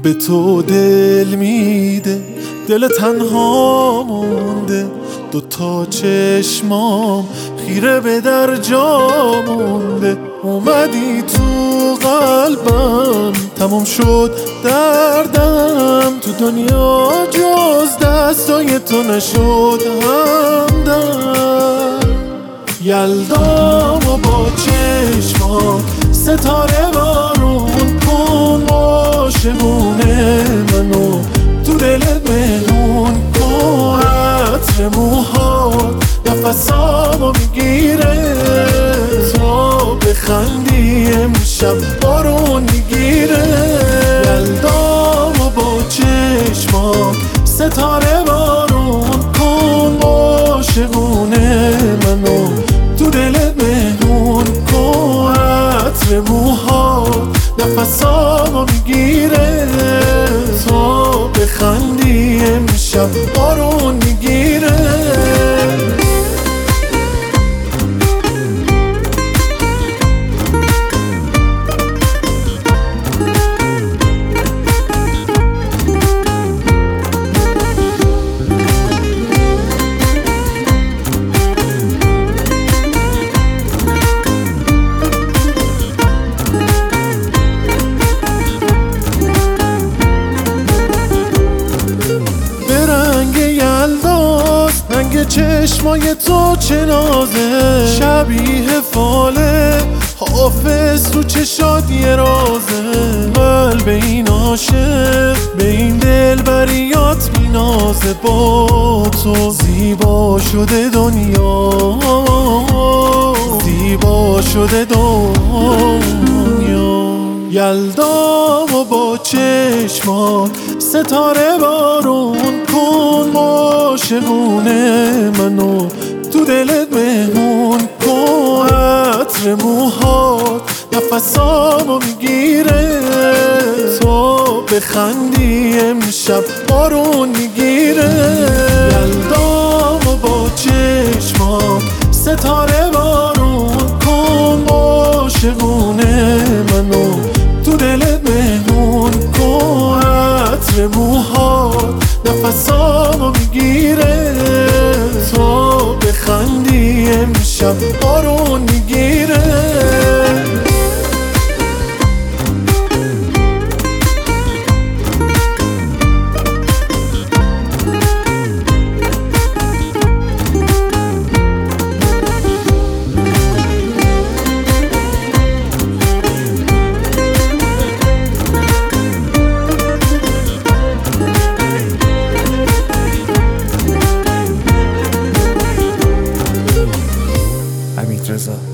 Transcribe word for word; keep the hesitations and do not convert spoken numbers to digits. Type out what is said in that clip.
به تو دل میده، دل تنها مونده، دوتا چشمام خیره به در جا مونده. اومدی تو قلبم، تموم شد دردم، تو دنیا جز دستای تو نشد همدم. یلدا و با چشمات ستاره بارون کن، عاشقونه منو تو دلت مهمون کن. عطر موهات نفسامو میگیره، تا بخندی امشب بارون میگیره. یلدا و با چشمات ستاره بارون کن، عاشقونه منو تو دلت مهمون کن. عطر موهات نفسامو میگیره، تا بخندی امشب بارون میگیره. چشمای تو چه نازه، شبیه فاله حافظ تو چشات یه رازه. قلب این عاشق به این دلبریات مینازه، با تو زیبا شده دنیا، زیبا شده دنیا. یلدا و با چشمات ستاره بارون کن، عاشقونه منو تو دلت مهمون کن. عطر موهات نفسامو میگیره، تا بخندی امشب بارون میگیره. یلدا و با چشمات ستاره بارون کن، عاشقونه منو تو دلت مهمون کن. عطر موهات نفسامو میگیره، تا بخندی امشب بارون میگیره. حمید رضا.